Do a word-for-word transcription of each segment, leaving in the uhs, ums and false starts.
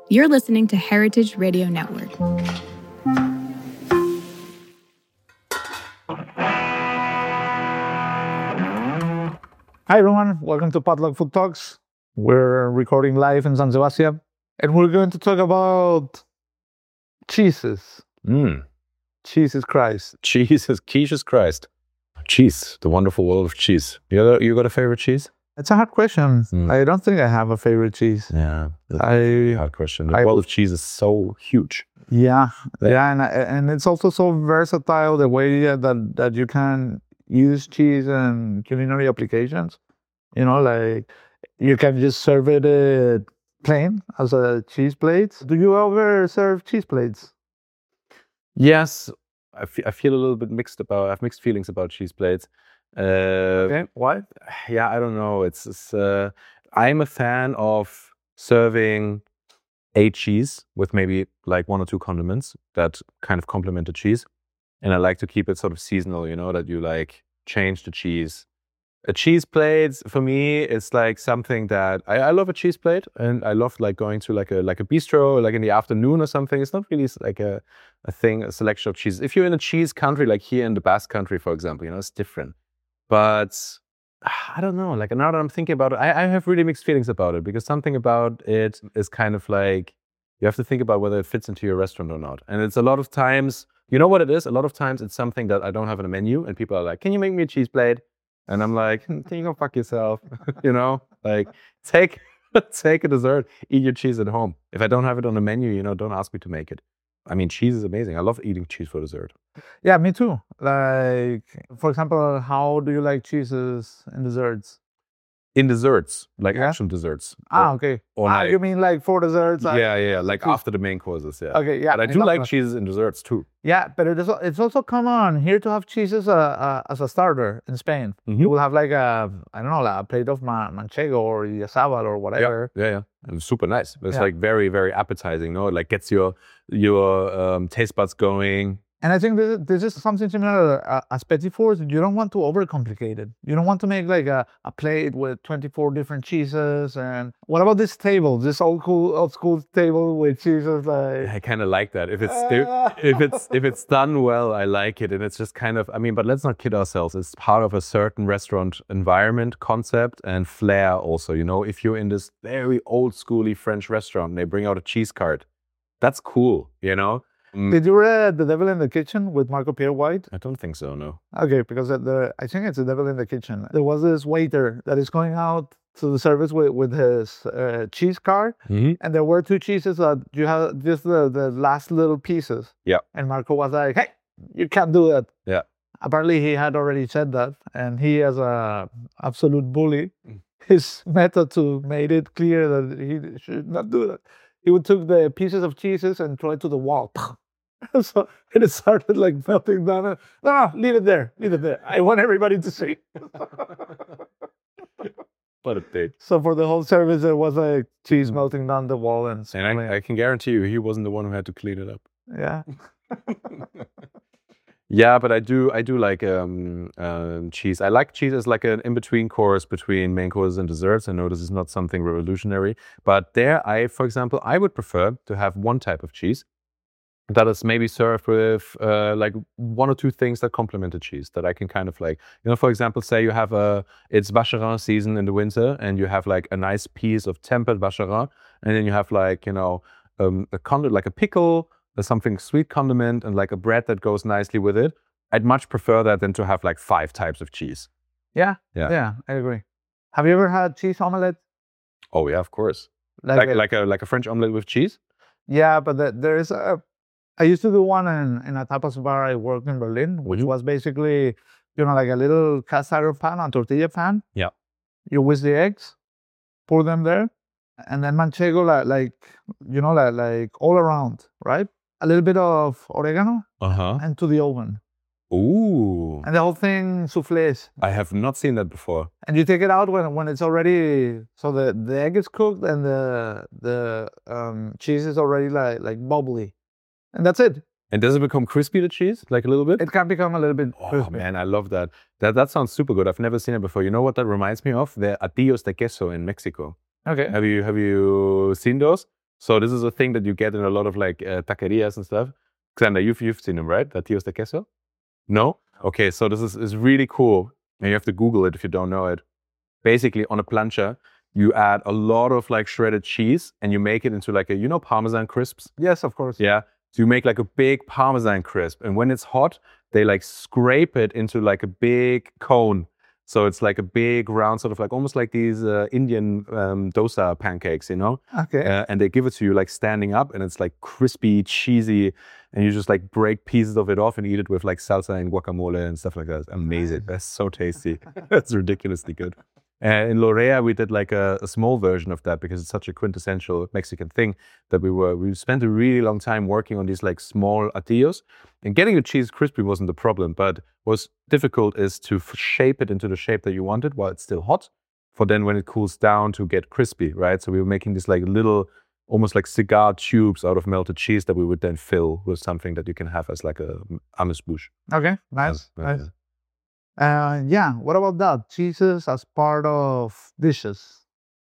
You're listening to Heritage Radio Network. Hi everyone, welcome to Potluck Food Talks. We're recording live in San Sebastian, and we're going to talk about cheeses. Mm. Jesus Christ. Jesus, Jesus Christ. Cheese, the wonderful world of cheese. You got a, you got a favorite cheese? It's a hard question. Mm. I don't think I have a favorite cheese. Yeah, I hard question. The I, world of cheese is so huge. Yeah, yeah, and and it's also so versatile the way that that you can use cheese in culinary applications. You know, like you can just serve it uh, plain as a cheese plate. Do you ever serve cheese plates? Yes, I, f- I feel a little bit mixed about. I have mixed feelings about cheese plates. Uh, Okay, why? Yeah, I don't know. It's, it's uh, I'm a fan of serving a cheese with maybe like one or two condiments that kind of complement the cheese, and I like to keep it sort of seasonal. You know, that you like change the cheese. A cheese plate for me is like something that I, I love a cheese plate, and I love like going to like a like a bistro, like in the afternoon or something. It's not really like a, a thing, a selection of cheeses. If you're in a cheese country, like here in the Basque Country, for example, you know, it's different. But I don't know, like now that I'm thinking about it, I, I have really mixed feelings about it, because something about it is kind of like, you have to think about whether it fits into your restaurant or not. And it's a lot of times, you know what it is? A lot of times it's something that I don't have on a menu, and people are like, can you make me a cheese plate? And I'm like, hmm, can you go fuck yourself? You know, like take take a dessert, eat your cheese at home. If I don't have it on the menu, you know, don't ask me to make it. I mean, cheese is amazing. I love eating cheese for dessert. Yeah, me too. Like, for example, how do you like cheeses in desserts? In desserts, like Yeah? actual desserts. Ah, Or- okay. or ah, like- you mean like for desserts? like- yeah, yeah, like cheese. after the main courses, yeah. Okay, yeah. But I I do love like that. cheeses in desserts too. Yeah, but it is, it's also common here to have cheeses uh, uh, as a starter in Spain. Mhm. You will have like a, I don't know, like a plate of ma- manchego or yasabal or whatever. Yeah, yeah. And it's super nice. It's Yeah. like very, very appetizing, no? It like gets your your um, taste buds going. And I think this, this is something similar uh, as petit fours. You don't want to overcomplicate it. You don't want to make like a, a plate with twenty-four different cheeses. And what about this table? This old school, old school table with cheeses like... I kind of like that. If it's if it's if it's done well, I like it, and it's just kind of. I mean, but let's not kid ourselves. It's part of a certain restaurant environment, concept, and flair. Also, you know, if you're in this very old schooly French restaurant, and they bring out a cheese cart. That's cool, you know. Mm, Did you read The Devil in the Kitchen with Marco Pierre White? I don't think so. No. Okay, because the, the I think it's The Devil in the Kitchen. There was this waiter that is going out to the service with, with his uh, cheese cart, Mm-hmm. and there were two cheeses that you have just the, the last little pieces. Yeah. And Marco was like, hey, you can't do that. Yeah. Apparently he had already said that, and he, as a absolute bully, his method to made it clear that he should not do that. He would took the pieces of cheeses and throw it to the wall. So it started like melting down. No, no, leave it there. Leave it there. I want everybody to see. What a date. So for the whole service, there was like cheese melting down the wall and. And I, I can guarantee you, he wasn't the one who had to clean it up. Yeah. Yeah, but I do I do like um, um, cheese. I like cheese as like an in-between course between main courses and desserts. I know this is not something revolutionary, but there I, for example, I would prefer to have one type of cheese that is maybe served with uh, like one or two things that complement the cheese that I can kind of like, you know, for example, say you have a, it's vacherin season in the winter, and you have like a nice piece of tempered vacherin, and then you have like, you know, um, a condiment, like a pickle, or something sweet condiment, and like a bread that goes nicely with it. I'd much prefer that than to have like five types of cheese. Yeah. Yeah. Yeah, I agree. Have you ever had cheese omelette? Oh yeah, of course. Like a- like a like a French omelet with cheese. Yeah, but the, there is a. I used to do one in, in a tapas bar I worked in Berlin, which Mhm. was basically, you know, like a little cast iron pan, a tortilla pan. Yeah. You whisk the eggs, pour them there, and then manchego, like, like you know, like, like all around, right? A little bit of oregano Uh huh. and to the oven. Ooh, And the whole thing soufflés. I have not seen that before. And you take it out when, when it's already, so the, the egg is cooked and the the um, cheese is already like, like bubbly. And that's it. And does it become crispy, the cheese, like a little bit? It can become a little bit Oh crispy. man, I love that. That that sounds super good. I've never seen it before. You know what that reminds me of? The atillos de queso in Mexico. Okay. Have you have you seen those? So this is a thing that you get in a lot of like uh, taquerias and stuff. Xander, you've you've seen them, right? Tíos de queso? No? Okay, so this is, is really cool. And you have to Google it if you don't know it. Basically, on a plancha, you add a lot of like shredded cheese and you make it into like a, you know, Parmesan crisps? Yes, of course. Yeah. So you make like a big Parmesan crisp. And when it's hot, they like scrape it into like a big cone. So it's like a big round, sort of like almost like these uh, Indian um, dosa pancakes, you know? Okay. Uh, and they give it to you like standing up and it's like crispy, cheesy. And you just like break pieces of it off and eat it with like salsa and guacamole and stuff like that. It's amazing. That's so tasty. That's ridiculously good. And in Lorea, we did like a, a small version of that because it's such a quintessential Mexican thing that we were, we spent a really long time working on these like small atillos. And getting the cheese crispy wasn't the problem, but what's difficult is to f- shape it into the shape that you wanted while it's still hot, for then when it cools down to get crispy, right? So we were making these like little, almost like cigar tubes out of melted cheese that we would then fill with something that you can have as like a amuse-bouche. Okay, nice, Yeah, nice. yeah. Uh, yeah, what about that? Cheeses as part of dishes.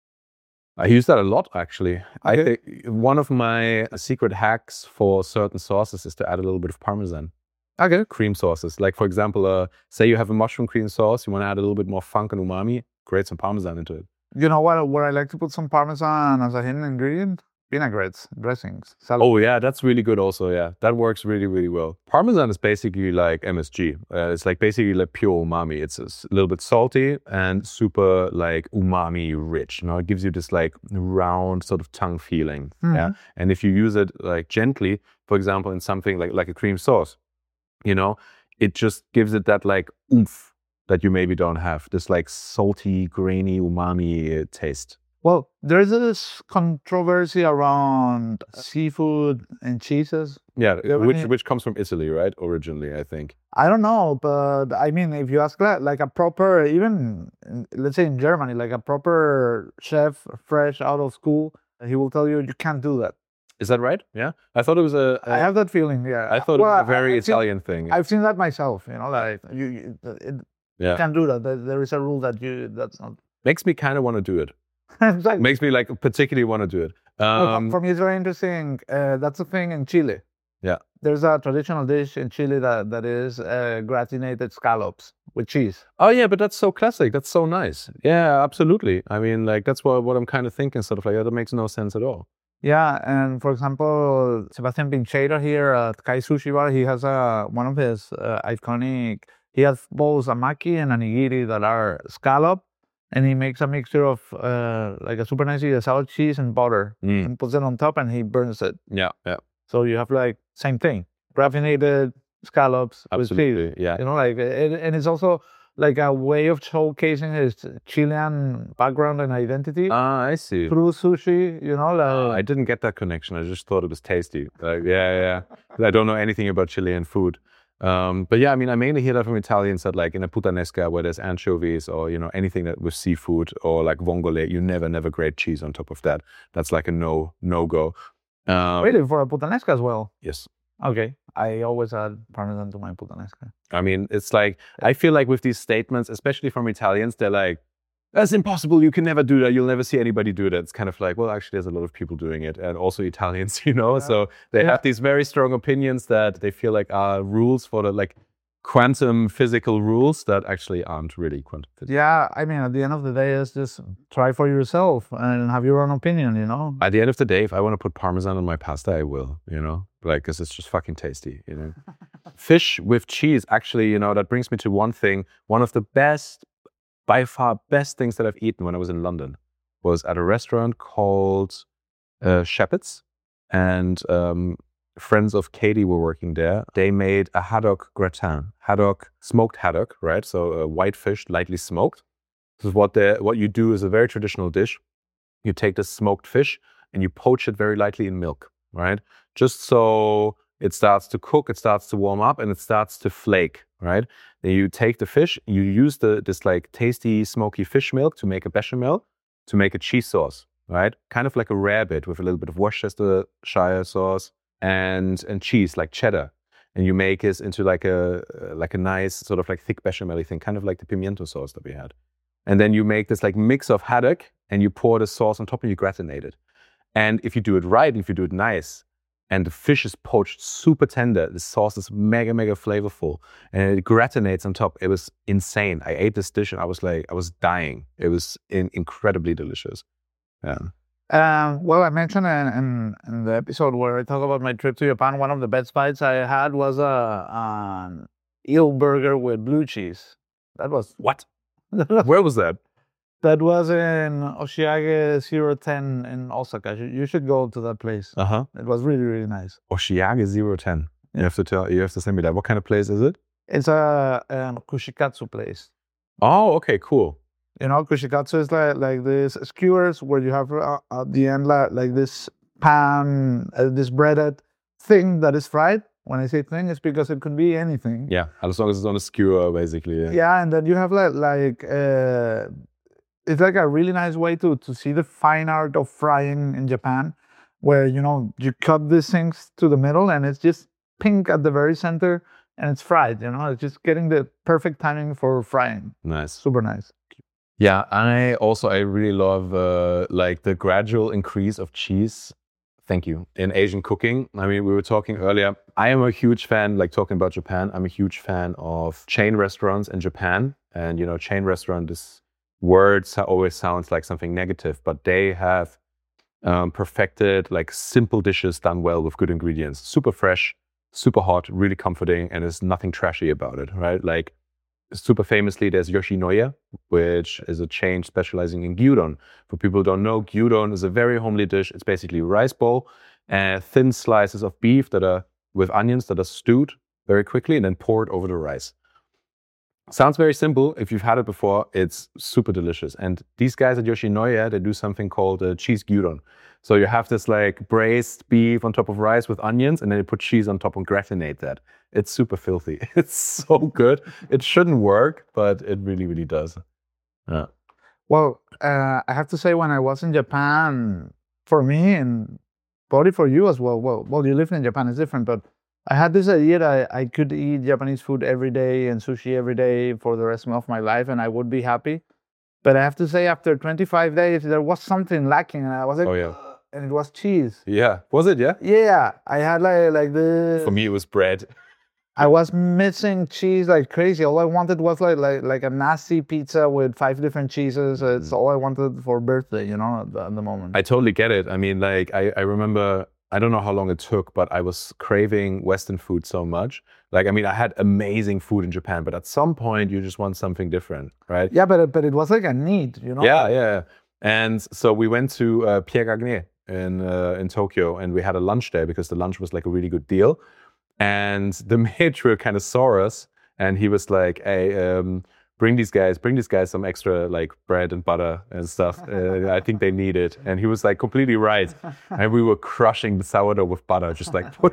I use that a lot, actually. I Okay. think one of my secret hacks for certain sauces is to add a little bit of Parmesan. Okay. Cream sauces. Like, for example, uh, say you have a mushroom cream sauce, you want to add a little bit more funk and umami, grate some Parmesan into it. You know what? Where I like to put some Parmesan as a hidden ingredient? Vinaigrettes, dressings, salad. Oh, yeah, that's really good also, yeah. That works really, really well. Parmesan is basically like M S G. Uh, it's like basically like pure umami. It's a s- little bit salty and super like umami rich. You know, it gives you this like round sort of tongue feeling. Yeah. Mhm. And if you use it like gently, for example, in something like, like a cream sauce, you know, it just gives it that like oomph that you maybe don't have. This like salty, grainy umami uh, taste. Well, there's this controversy around seafood and cheeses. Yeah, Yeah, which when you- which comes from Italy, right? Originally, I think. I don't know, but I mean, if you ask like, like a proper, even in- let's say in Germany, like a proper chef, fresh out of school, he will tell you you can't do that. Is that right? Yeah, I thought it was a. a I have that feeling. Yeah, I thought Well, it was I- a very I've seen- Italian thing. I've seen that myself. You know, like you, you it, Yeah, can't do that. There, there is a rule that you that's not. makes me kind of want to do it. Exactly. Makes me like particularly want to do it. No, for- Um, for me, it's very interesting. Uh, that's a thing in Chile. Yeah. There's a traditional dish in Chile that, that is uh, gratinated scallops with cheese. oh yeah, but that's so classic. That's so nice. Yeah, absolutely. I mean, like that's what what I'm kind of thinking. Sort of like that makes no sense at all. Yeah, and for example, Sebastian Pincheira here at Kai Sushi Bar, he has a one of his uh, iconic. He has both a maki and a nigiri that are scallop, and he makes a mixture of uh, like a super nice salad cheese and butter, Mm. and puts it on top, and he burns it. Yeah, yeah, So you have like same thing, raffinated scallops with cheese. absolutely. Yeah, You know, like it, and it's also like a way of showcasing his Chilean background and identity ah, I see. through sushi. You know, Uh, I like didn't get that connection. I just thought it was tasty. Like, yeah, yeah. 'Cause I don't know anything about Chilean food. Um, but yeah, I mean, I mainly hear that from Italians that like in a puttanesca where there's anchovies or, you know, anything that with seafood or like vongole, you never, never grate cheese on top of that. That's like a no, no go. Um, really for a puttanesca as well. Yes. Okay, I always add parmesan to my puttanesca. I mean, it's like, I feel like with these statements, especially from Italians, they're like, that's impossible. You can never do that. You'll never see anybody do that. It's kind of like, well, actually, there's a lot of people doing it, and also Italians, you know. Yeah. So they Yeah. have these very strong opinions that they feel like are rules for the like quantum physical rules that actually aren't really quantum physical. Yeah, I mean, at the end of the day, it's just try for yourself and have your own opinion. You know. At the end of the day, if I want to put Parmesan on my pasta, I will, you know, like, because it's just fucking tasty, you know. Fish with cheese, actually, you know, that brings me to one thing. One of the best, by far best things that I've eaten when I was in London was at a restaurant called uh, Shepherd's. And um, friends of Katie were working there. They made a haddock gratin, haddock, smoked haddock, right? So uh, white fish, lightly smoked. This is what, they, what you do is a very traditional dish. You take the smoked fish and you poach it very lightly in milk, right? Just so it starts to cook, it starts to warm up, and it starts to flake, right? Then you take the fish, you use the this like tasty, smoky fish milk to make a bechamel, to make a cheese sauce, right? Kind of like a rarebit with a little bit of Worcestershire sauce and and cheese, like cheddar. And you make this into like a like a nice sort of like thick bechamel thing, kind of like the pimiento sauce that we had. And then you make this like mix of haddock, and you pour the sauce on top, and you gratinate it. And if you do it right, if you do it nice, and the fish is poached super tender, the sauce is mega, mega flavorful, and it gratinates on top. It was insane. I ate this dish and I was like, I was dying. It was in, incredibly delicious. Yeah. Um, well, I mentioned in, in, in the episode where I talk about my trip to Japan, one of the best bites I had was a an eel burger with blue cheese. That was What? Where was that? that was in Oshiage zero ten in Osaka. You, you should go to that place. Uh huh. It was really, really nice. Oshiage zero ten. You have to tell. You have to send me that. What kind of place is it? It's a, a kushikatsu place. Oh, okay, cool. You know, kushikatsu is like like this skewers where you have uh, at the end like, like this pan, uh, this breaded thing that is fried. When I say thing, it's because it could be anything. Yeah, as long as it's on a skewer, basically. Yeah. Yeah, and then you have like like uh, it's like a really nice way to to see the fine art of frying in Japan, where you know you cut these things to the middle and it's just pink at the very center and it's fried. You know, it's just getting the perfect timing for frying. Nice. Super nice. Yeah, I also I really love uh, like the gradual increase of cheese. Thank you. In Asian cooking, I mean, we were talking earlier. I am a huge fan, like talking about Japan. I'm a huge fan of chain restaurants in Japan, and you know, chain restaurant this word always sounds like something negative, but they have um, perfected like simple dishes done well with good ingredients, super fresh, super hot, really comforting, and there's nothing trashy about it, right? Like. Super famously, there's Yoshinoya, which is a chain specializing in gyudon. For people who don't know, gyudon is a very homely dish. It's basically a rice bowl and thin slices of beef that are with onions that are stewed very quickly and then poured over the rice. Sounds very simple. If you've had it before, it's super delicious. And these guys at Yoshinoya, they do something called a cheese gyudon. So you have this like braised beef on top of rice with onions, and then you put cheese on top and gratinate that. It's super filthy. It's so good. It shouldn't work, but it really, really does. Yeah. Well, uh, I have to say, when I was in Japan, for me and probably for you as well. Well, well, you live in Japan, it's different, but I had this idea that I, I could eat Japanese food every day and sushi every day for the rest of my life, and I would be happy. But I have to say, after twenty-five days, there was something lacking, and I was like, oh yeah, and it was cheese. Yeah, was it? Yeah. Yeah, I had like like the. For me, it was bread. I was missing cheese like crazy. All I wanted was like like like a nasty pizza with five different cheeses. It's all I wanted for birthday, you know, at the, at the moment. I totally get it. I mean, like I, I remember, I don't know how long it took, but I was craving Western food so much. Like, I mean, I had amazing food in Japan, but at some point you just want something different, right? Yeah, but but it was like a need, you know? Yeah, yeah. And so we went to uh, Pierre Gagné in uh, in Tokyo, and we had a lunch there because the lunch was like a really good deal. And the maitre kind of saw us, and he was like, "Hey, um, bring these guys, bring these guys some extra like bread and butter and stuff. Uh, I think they need it." And he was like completely right. And we were crushing the sourdough with butter, just like put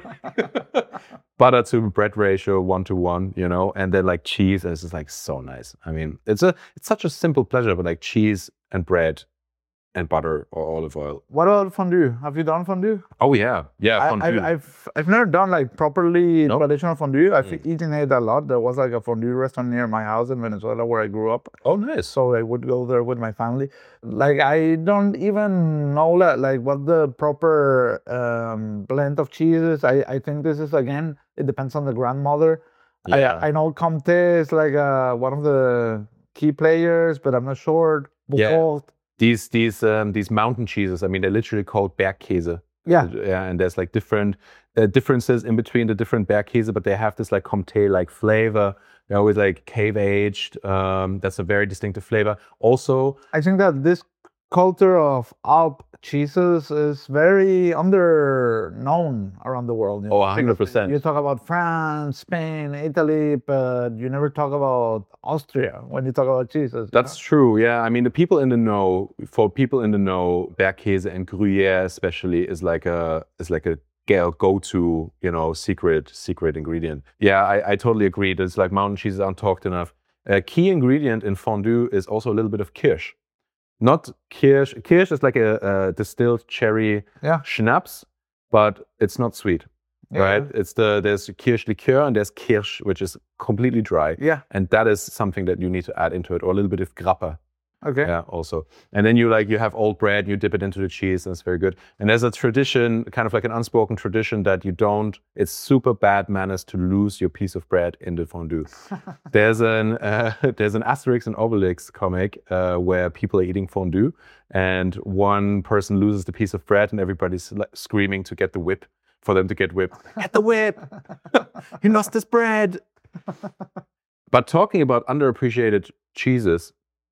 butter to bread ratio one to one, you know, and then like cheese. And it's just like so nice. I mean, it's a it's such a simple pleasure, but like cheese and bread and butter or olive oil. What about fondue? Have you done fondue? Oh yeah, yeah, fondue. I, I've I've never done like properly Nope. traditional fondue. I've Mm. eaten it a lot. There was like a fondue restaurant near my house in Venezuela where I grew up. Oh nice. So I would go there with my family. Like I don't even know that, like what the proper um, blend of cheeses. I, I think this is, again, it depends on the grandmother. Yeah. I I know Comte is like uh, one of the key players, but I'm not sure. Yeah. Bocaux. These these um, these mountain cheeses. I mean, they're literally called Bergkäse. Yeah. Yeah, and there's like different uh, differences in between the different Bergkäse, but they have this like Comté like flavor. They're always like cave aged. Um, that's a very distinctive flavor. Also, I think that this culture of Alp cheeses is very under-known around the world. You Oh, know, one hundred because percent. You talk about France, Spain, Italy, but you never talk about Austria when you talk about cheeses. you that's true. Yeah, I mean, the people in the know, for people in the know, Bergkäse and Gruyère especially is like a is like a go- go-to, you know, secret secret ingredient. Yeah, I, I totally agree. There's like mountain cheeses aren't talked enough. A key ingredient in fondue is also a little bit of kirsch. Not kirsch. Kirsch is like a, a distilled cherry Yeah. schnapps, but it's not sweet, Yeah. right? It's the there's kirsch liqueur and there's kirsch, which is completely dry, Yeah. and that is something that you need to add into it, or a little bit of grappa. Okay. Yeah, also. And then you like you have old bread, you dip it into the cheese, and it's very good. And there's a tradition, kind of like an unspoken tradition, that you don't. It's super bad manners to lose your piece of bread in the fondue. there's an uh, there's an Asterix and Obelix comic uh, where people are eating fondue, and one person loses the piece of bread, and everybody's like, screaming to get the whip for them to get whipped. Get the whip! He lost his bread. But talking about underappreciated cheeses,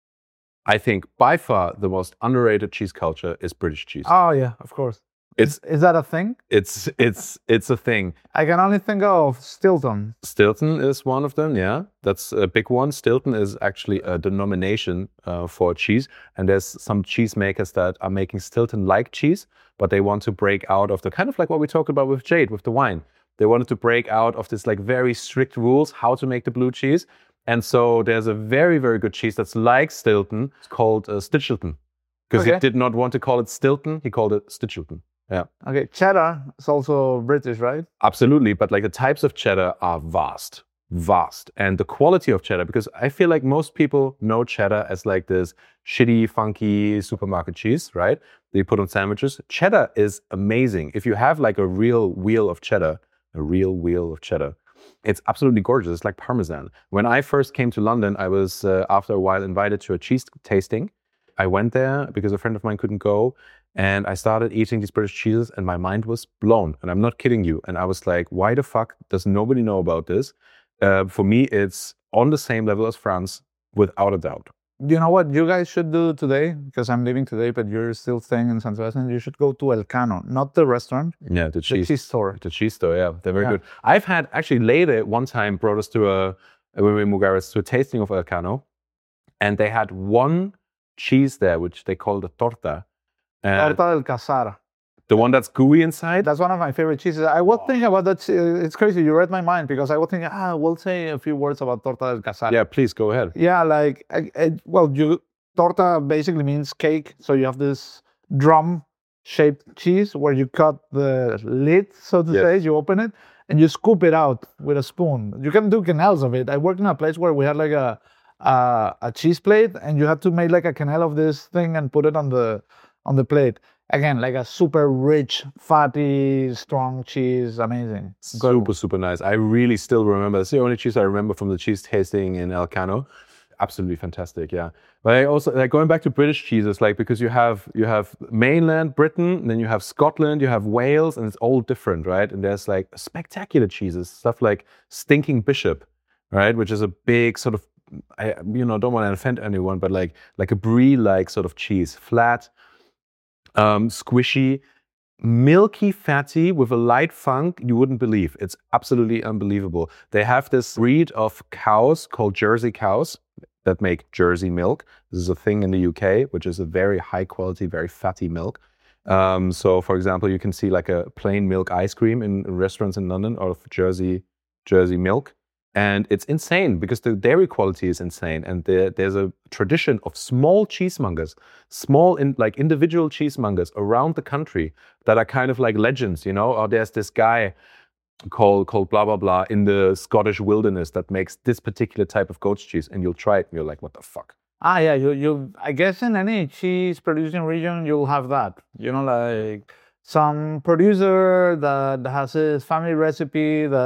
I think by far the most underrated cheese culture is British cheese. Oh yeah, of course. It's Is that a thing? it's it's it's a thing. I can only think of Stilton. Stilton is one of them. Yeah, that's a big one. Stilton is actually a denomination uh, for cheese, and there's some cheese makers that are making Stilton-like cheese, but they want to break out of the kind of like what we talked about with Jade with the wine. They wanted to break out of this like very strict rules how to make the blue cheese. And so there's a very, very good cheese that's like Stilton. It's called uh, Stichelton. Because Okay. he did not want to call it Stilton, he called it Stichelton. Yeah, Okay, cheddar is also British, right? absolutely. But like the types of cheddar are vast, vast. And the quality of cheddar, because I feel like most people know cheddar as like this shitty, funky supermarket cheese, right? That you put on sandwiches. Cheddar is amazing. If you have like a real wheel of cheddar, a real wheel of cheddar, it's absolutely gorgeous. It's like Parmesan. When I first came to London, I was, uh, after a while, invited to a cheese tasting. I went there because a friend of mine couldn't go. And I started eating these British cheeses and my mind was blown. And I'm not kidding you. And I was like, why the fuck does nobody know about this? Uh, for me, it's on the same level as France, without a doubt. You know what you guys should do today? Because I'm leaving today, but you're still staying in San Sebastian. You should go to Elcano, not the restaurant, Yeah, the the cheese. cheese store. The cheese store, yeah, they're very Yeah. good. I've had actually later one time brought us to a when we were in Mugares to a tasting of Elcano, and they had one cheese there which they called a torta, and Torta del Casar. the one that's gooey inside. That's one of my favorite cheeses. I was thinking about that. uh, It's crazy. You read my mind because I was thinking, ah, we'll say a few words about Torta del Casar. Yeah, please go ahead. Yeah, like, I, I, well, you torta basically means cake. So you have this drum-shaped cheese where you cut the lid, so to Yes. say. You open it and you scoop it out with a spoon. You can do canals of it. I worked in a place where we had like a a, a cheese plate, and you had to make like a canal of this thing and put it on the on the plate. Again, like a super rich, fatty, strong cheese. Amazing. Incredible. Super, super nice. I really still remember. It's the only cheese I remember from the cheese tasting in Elcano. Absolutely fantastic, yeah. But I also like going back to British cheeses, like because you have you have mainland Britain, and then you have Scotland, you have Wales, and it's all different, right? And there's like spectacular cheeses, stuff like Stinking Bishop, right? Which is a big sort of, I you know don't want to offend anyone, but like like a brie-like sort of cheese, flat, um, squishy, milky, fatty with a light funk you wouldn't believe. It's absolutely unbelievable. They have this breed of cows called Jersey cows that make Jersey milk. This is a thing in the U K, which is a very high quality, very fatty milk. Um, so, for example, you can see like a plain milk ice cream in restaurants in London of Jersey Jersey milk. And it's insane because the dairy quality is insane. And there, there's a tradition of small cheesemongers, small in, like individual cheesemongers around the country that are kind of like legends, you know? Or there's this guy called called blah, blah, blah in the Scottish wilderness that makes this particular type of goat's cheese. And you'll try it and you're like, what the fuck? Ah, yeah, you, you, I guess in any cheese producing region, you'll have that. You know, like some producer that has his family recipe that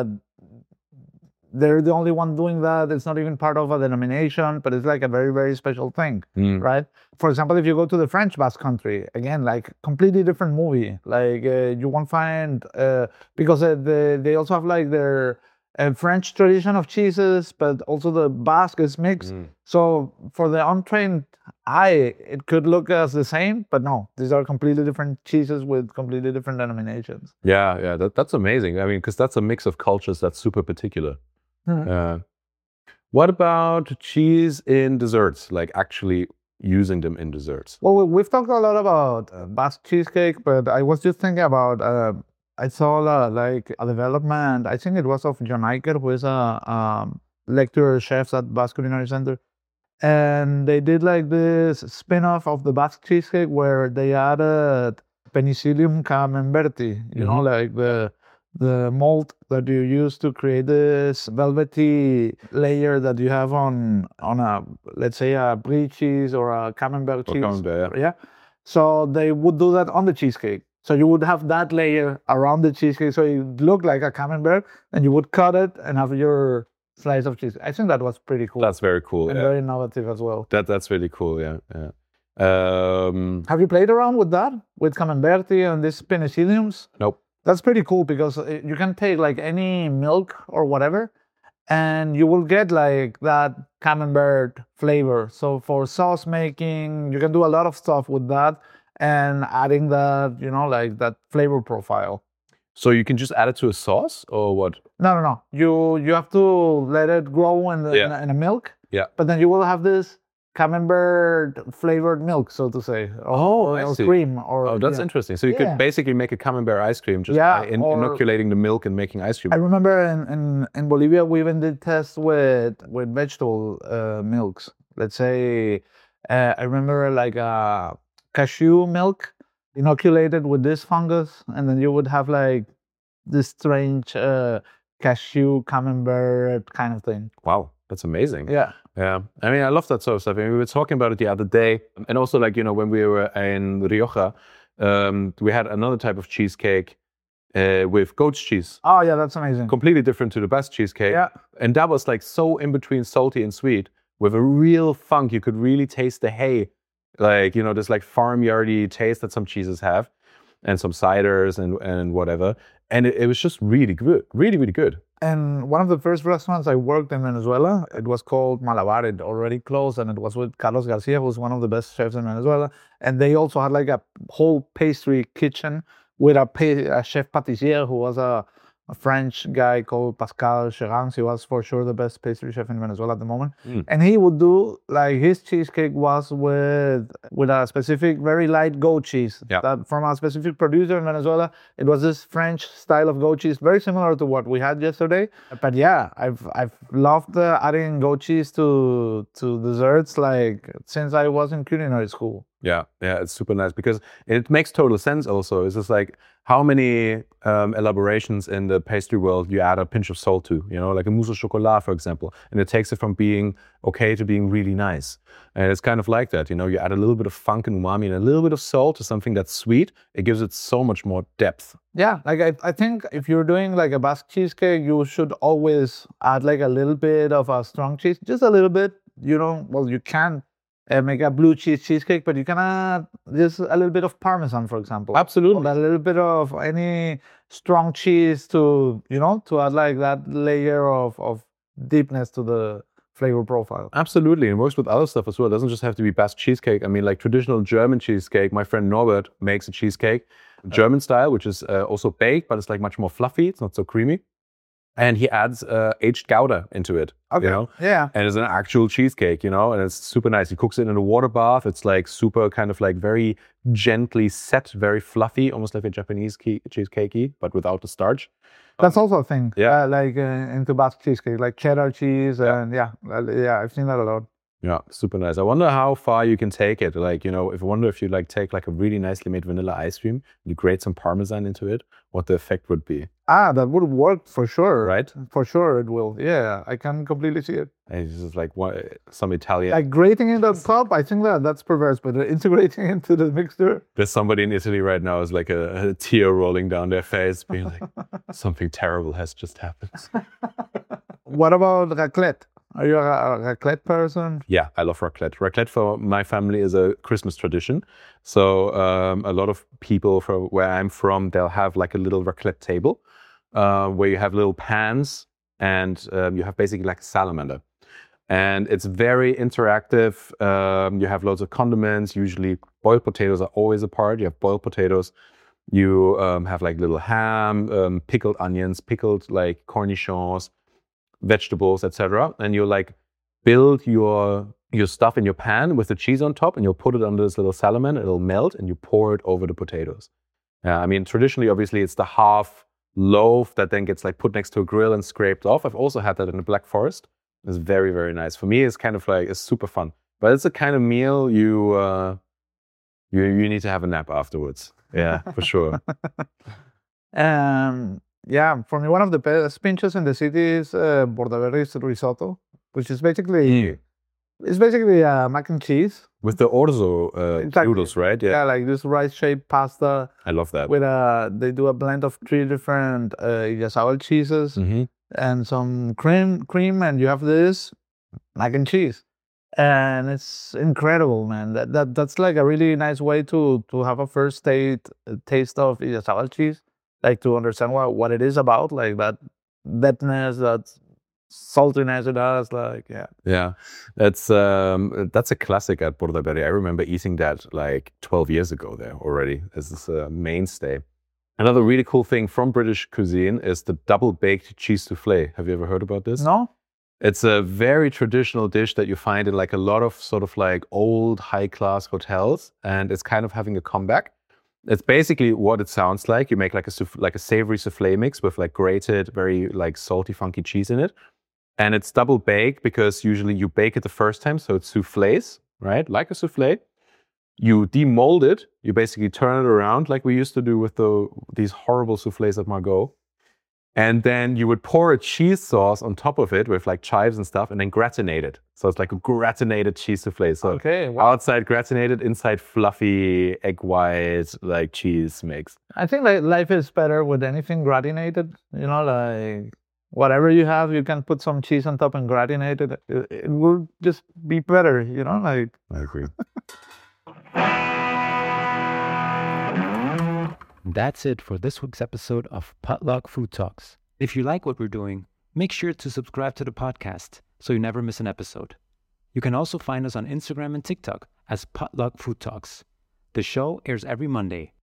they're the only one doing that. It's not even part of a denomination, but it's like a very, very special thing, Mm. right? For example, if you go to the French Basque Country, again, like completely different movie. Like uh, you won't find, uh, because uh, the, they also have like their uh, French tradition of cheeses, but also the Basque is mixed. Mm. So for the untrained eye, it could look as the same, but no, these are completely different cheeses with completely different denominations. Yeah, yeah, that, that's amazing. I mean, because that's a mix of cultures that's super particular. Mhm. Uh, what about cheese in desserts? Like actually using them in desserts? Well, we- we've talked a lot about uh, Basque cheesecake, but I was just thinking about, uh, I saw uh, like a development, I think it was of John Iker, who is a um, lecturer chef at Basque Culinary Center. And they did like this spin-off of the Basque cheesecake where they added Penicillium camemberti, you know, Mhm. like the the mold that you use to create this velvety layer that you have on on a, let's say, a brie cheese or a camembert cheese. Or camembert, yeah. Yeah. So they would do that on the cheesecake. So you would have that layer around the cheesecake, so it looked like a camembert, and you would cut it and have your slice of cheese. I think that was pretty cool. That's very cool. And yeah. very innovative as well. That that's really cool. Yeah, yeah. Um, Have you played around with that, with camemberti and these penicilliums? Nope. That's pretty cool because you can take like any milk or whatever, and you will get like that camembert flavor. So for sauce making, you can do a lot of stuff with that and adding that, you know, like that flavor profile. So you can just add it to a sauce or what? No, no, no. You you have to let it grow in the Yeah. in, a, in a milk. Yeah. But then you will have this camembert flavored milk, so to say. Or, Oh, I or see. cream. Or Oh, that's yeah. interesting. So you Yeah. could basically make a camembert ice cream just Yeah, by in- or- inoculating the milk and making ice cream. I remember in, in, in Bolivia, we even did tests with with vegetable uh, milks. Let's say, uh, I remember like a cashew milk inoculated with this fungus, and then you would have like this strange uh, cashew camembert kind of thing. Wow, that's amazing. Yeah. Yeah, I mean, I love that sort of stuff. I mean, we were talking about it the other day, and also like you know when we were in Rioja, um, we had another type of cheesecake uh, with goat's cheese, Oh yeah, that's amazing. completely different to the Basque cheesecake. Yeah. And that was like so in between salty and sweet, with a real funk. You could really taste the hay, like you know, this like farmyardy taste that some cheeses have, and some ciders and and whatever. And it, it was just really good, really really good. And one of the first restaurants I worked in Venezuela, it was called Malabar. It already closed, and it was with Carlos Garcia, who's one of the best chefs in Venezuela. And they also had like a whole pastry kitchen with a, pa- a chef pâtissier who was a, a French guy called Pascal Cherans. He was for sure the best pastry chef in Venezuela at the moment. Mm. And he would do like his cheesecake was with with a specific very light goat cheese Yeah. that from a specific producer in Venezuela. It was this French style of goat cheese, very similar to what we had yesterday. But yeah, I've I've loved uh, adding goat cheese to to desserts like since I was in culinary school. Yeah, yeah, it's super nice because it makes total sense also. It's just like how many um, elaborations in the pastry world you add a pinch of salt to, you know, like a mousse au chocolat, for example. And it takes it from being okay to being really nice. And it's kind of like that, you know, you add a little bit of funk and umami and a little bit of salt to something that's sweet. It gives it so much more depth. Yeah, like I, I think if you're doing like a Basque cheesecake, you should always add like a little bit of a strong cheese, just a little bit. You know, well, you can uh, make a blue cheese cheesecake, but you can add just a little bit of Parmesan, for example. Absolutely. Or a little bit of any strong cheese to, you know, to add like that layer of, of deepness to the flavor profile. Absolutely. It works with other stuff as well. It doesn't just have to be Basque cheesecake. I mean, like traditional German cheesecake, my friend Norbert makes a cheesecake, German style, which is uh, also baked, but it's like much more fluffy. It's not so creamy. And he adds uh, aged Gouda into it, Okay. you know? Yeah. And it's an actual cheesecake, you know? And it's super nice. He cooks it in a water bath. It's like super kind of like very gently set, very fluffy, almost like a Japanese ke- cheesecakey, but without the starch. That's also a thing. Yeah. Uh, like uh, into Basque cheesecake, like cheddar cheese, Yeah. and yeah, uh, yeah, I've seen that a lot. Yeah, super nice. I wonder how far you can take it. Like, you know, if I wonder if you like take like a really nicely made vanilla ice cream, you grate some Parmesan into it, what the effect would be, Ah, that would work for sure. right? For sure, it will. Yeah, I can completely see it. And it's just like what, some Italian. Like grating it on top, I think that that's perverse, but integrating into the mixture. There's somebody in Italy right now is like a, a tear rolling down their face, being like, something terrible has just happened. What about raclette? Are you a, a raclette person? Yeah, I love raclette. Raclette for my family is a Christmas tradition. So um, a lot of people from where I'm from, they'll have like a little raclette table uh, where you have little pans and um, you have basically like a salamander. And it's very interactive. Um, you have loads of condiments. Usually boiled potatoes are always a part. You have boiled potatoes. You um, have like little ham, um, pickled onions, pickled like cornichons, vegetables, et cetera. And you like build your your stuff in your pan with the cheese on top, and you'll put it under this little salamander. It'll melt, and you pour it over the potatoes. Yeah, I mean, traditionally, obviously, it's the half loaf that then gets like put next to a grill and scraped off. I've also had that in the Black Forest. It's very, very nice. For me, it's kind of like it's super fun. But it's a kind of meal you uh, you you need to have a nap afterwards. Yeah, for sure. Um, yeah, for me, one of the best pinchos in the city is uh, Bordaberry's risotto, which is basically Mm. it's basically uh, mac and cheese. With the orzo uh, Exactly. noodles, right? Yeah. Yeah, like this rice-shaped pasta I love that. with a. They do a blend of three different uh, Idiazabal cheeses hmm and some cream, cream, and you have this mac and cheese, and it's incredible, man. That that that's like a really nice way to to have a first taste taste of Idiazabal cheese, like to understand what what it is about, like that deadness, that saltiness it has, like yeah. Yeah, that's um, that's a classic at Bordaberry. I remember eating that like twelve years ago there already. This is a mainstay. Another really cool thing from British cuisine is the double baked cheese souffle. Have you ever heard about this? No. It's a very traditional dish that you find in like a lot of sort of like old high class hotels, and it's kind of having a comeback. It's basically what it sounds like. You make like a souff- like a savory souffle mix with like grated, very like salty, funky cheese in it. And it's double baked because usually you bake it the first time, so it's soufflés, right? Like a soufflé. You demold it. You basically turn it around like we used to do with the these horrible soufflés at Margot. And then you would pour a cheese sauce on top of it with like chives and stuff, and then gratinate it. So it's like a gratinated cheese soufflé. So Okay. Wow. outside gratinated, inside fluffy egg white like cheese mix. I think like life is better with anything gratinated. You know, like whatever you have, you can put some cheese on top and gratinate it. It, it will just be better. You know, like I agree. That's it for this week's episode of Potluck Food Talks. If you like what we're doing, make sure to subscribe to the podcast so you never miss an episode. You can also find us on Instagram and TikTok as Potluck Food Talks. The show airs every Monday,